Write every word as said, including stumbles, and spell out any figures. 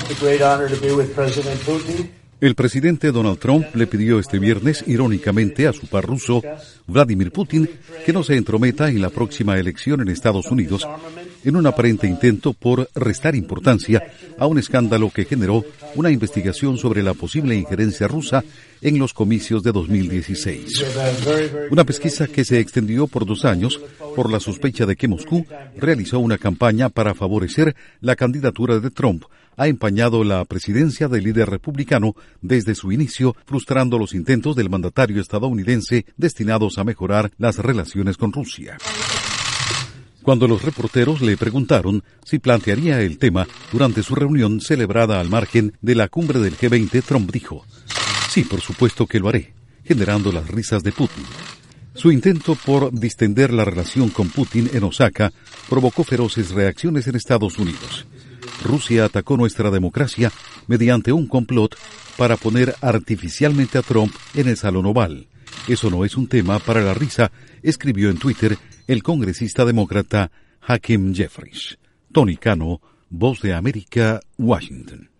El presidente Donald Trump le pidió este viernes, irónicamente, a su par ruso, Vladimir Putin, que no se entrometa en la próxima elección en Estados Unidos, en un aparente intento por restar importancia a un escándalo que generó una investigación sobre la posible injerencia rusa en los comicios de dos mil dieciséis. Una pesquisa que se extendió por dos años por la sospecha de que Moscú realizó una campaña para favorecer la candidatura de Trump ha empañado la presidencia del líder republicano desde su inicio, frustrando los intentos del mandatario estadounidense destinados a mejorar las relaciones con Rusia. Cuando los reporteros le preguntaron si plantearía el tema durante su reunión celebrada al margen de la cumbre del G veinte, Trump dijo: «Sí, por supuesto que lo haré», generando las risas de Putin. Su intento por distender la relación con Putin en Osaka provocó feroces reacciones en Estados Unidos. Rusia atacó nuestra democracia mediante un complot para poner artificialmente a Trump en el Salón Oval. Eso no es un tema para la risa, escribió en Twitter el congresista demócrata Hakeem Jeffries. Tony Cano, Voz de América, Washington.